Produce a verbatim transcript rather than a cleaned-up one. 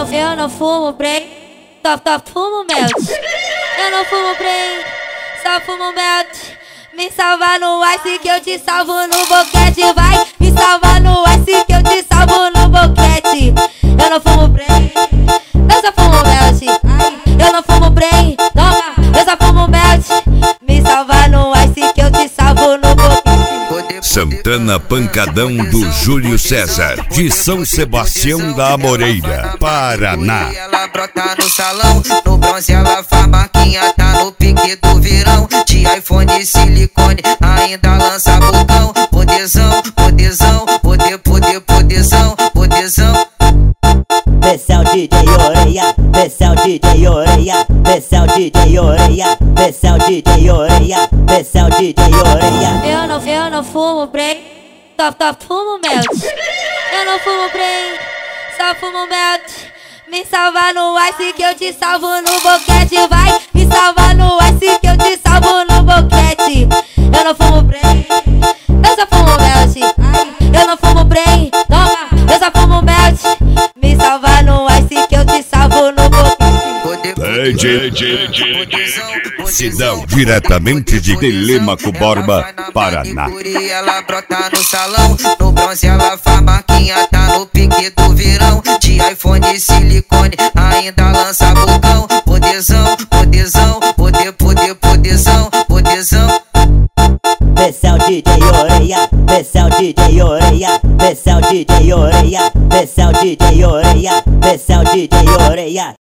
não, eu não fumo brain, só, só fumo melt. Eu não fumo brain, só fumo melt. Me salva no ice que eu te salvo no boquete. Vai, me salva no ice que eu te salvo no boquete. Eu não fumo brain, eu só fumo melt. Eu não fumo brain, toma, eu só fumo melt. Me salva no ice que eu te salvo no boquete. Santana Pancadão do Júlio César, de São Sebastião da Amoreira, Paraná. Ela brota no salão, no bronze ela faz marquinha, tá no pique do verão. De iPhone e silicone, ainda lança bocão. Poderzão, poderzão, poder, poder, poderzão, poderzão. Esse é o D J Oreia, esse é o D J Oreia, esse é o D J Oreia, esse é o D J Oreia, esse é o D J Oreia. Eu não, eu não fumo brain, só, só fumo melt. Eu não fumo brain, só fumo melt. Me salva no ice que eu te salvo no boquete. Vai, me salva no ice que eu te salvo no boquete. Eu não fumo brain, eu só fumo melt. Eu não fumo brain, toma, eu só fumo melt. Me salva no ice que eu te salvo no boquete. Cidão, diretamente de Telêmaco Borba, Paraná. Ela brota no salão, no bronze ela faz marquinha, tá no pique do verão. De iPhone e silicone, ainda lança bocão. Poderzão, poderzão, poder, poder, poderzão, poderzão. Esse é o D J Oreia, esse é o D J Oreia, esse é o D J Oreia, esse é o D J Oreia, esse é o D J Oreia.